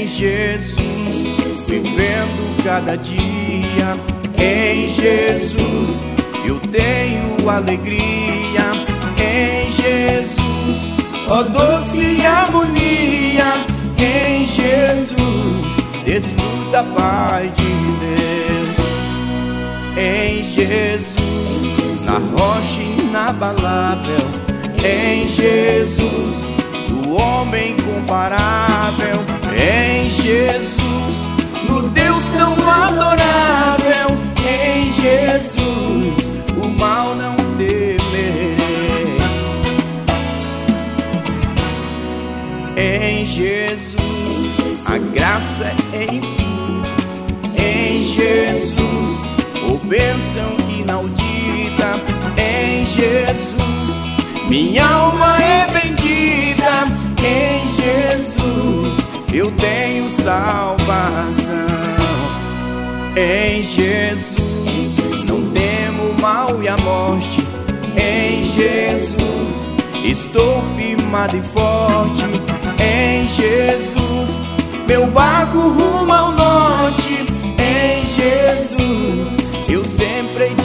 Em Jesus, vivendo cada dia. Em Jesus, eu tenho alegria. Em Jesus, ó doce harmonia. Em Jesus, desfruta a paz de Deus. Em Jesus, na rocha inabalável. Em Jesus, do homem incomparável. Em Jesus, no Deus tão adorável. Em Jesus, o mal não temerei. Em Jesus, a graça é infinita. Em Jesus, oh bênção inaudita. Em Jesus, minha alma é bendita. Em Jesus, eu tenho salvação. Em Jesus, não temo o mal e a morte. Em Jesus, estou firmado e forte. Em Jesus, meu barco rumo ao norte. Em Jesus, eu sempre